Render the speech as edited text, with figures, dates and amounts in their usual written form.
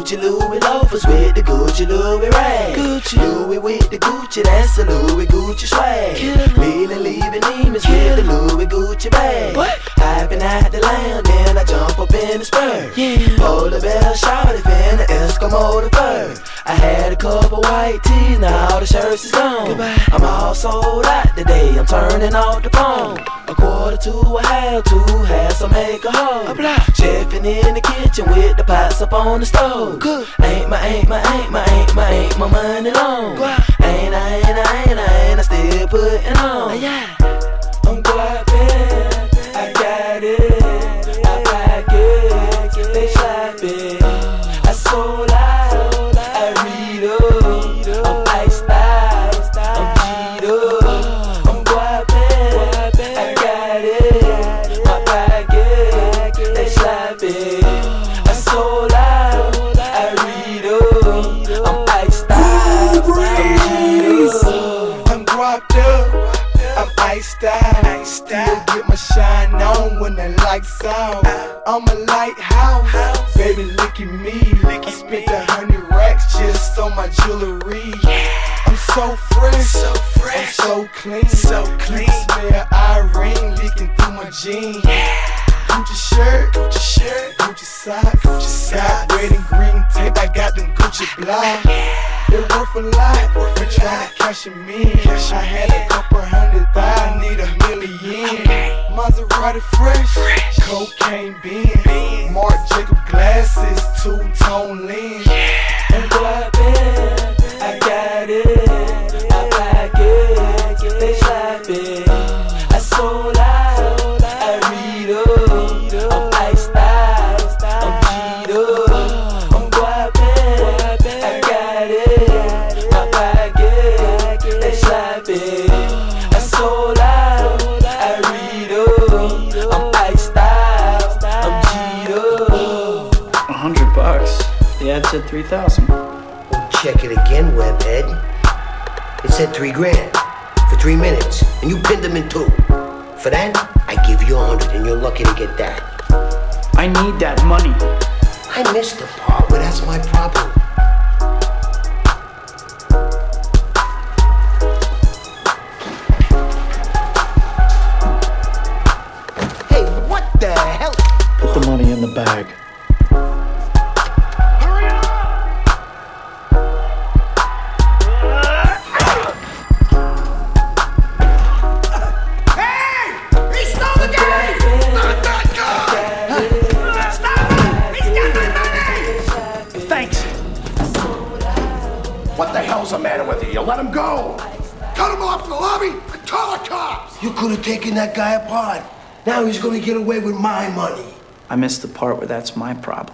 Gucci Louis loafers with the Gucci Louis rag. Louis with the Gucci, that's the Louis Gucci swag. Leaving demons with the Louis Gucci bag. Hopping out the lamb, then I jump up in the spur. Polar bear shorty, fin the Eskimo the fur. I had a couple white tees, now all the shirts is gone. I'm all sold out today, I'm turning off the phone. A quarter to a half, 2 halves, I make a whole. Chefing in the kitchen with the pots up on the stove. Ain't my money long. Ain't I still putting on. I'm guapin', I got it, I pack it, they slap it. I sold out, I read up, I'm iced out, I'm G'd up. I'm guapin', I got it, my pocket, they slap it. I sold out, I read up, I'm iced out, I'm G'd up. I'm guapped up, I'm iced out. Still get my shine on when the lights out. I'm a lighthouse, baby look at me. I spent 100 racks just on my jewelry. I'm so fresh, I'm so clean. You can smell Irene leaking through my jeans. Gucci shirt, Gucci socks. Got red and green tape, I got them Gucci blocks. It worth a lot, for trying to cash 'em in. I had a couple $100,000, need $1 million. Maserati fresh, cocaine beans, Marc Jacob glasses, 2-tone lens. I'm guapin', I got it, I pack it, they slap it. I sold out, I read up, I'm iced out, I'm G'd up. I'm guapin', I got it, my pocket, they slap it. I sold out, I read up, I'm iced out, I'm G'd up. $100? The ad said 3,000. Well, check it again, webhead. It said $3,000 for 3 minutes, and you pinned them in 2. For that, I give you 100, and you're lucky to get that. I need that money. I missed the part where that's my problem. Hey, what the hell? Put the money in the bag. What the hell's the matter with you? You let him go. Cut him off in the lobby and call the cops. You could have taken that guy apart. Now he's gonna get away with my money. I missed the part where that's my problem.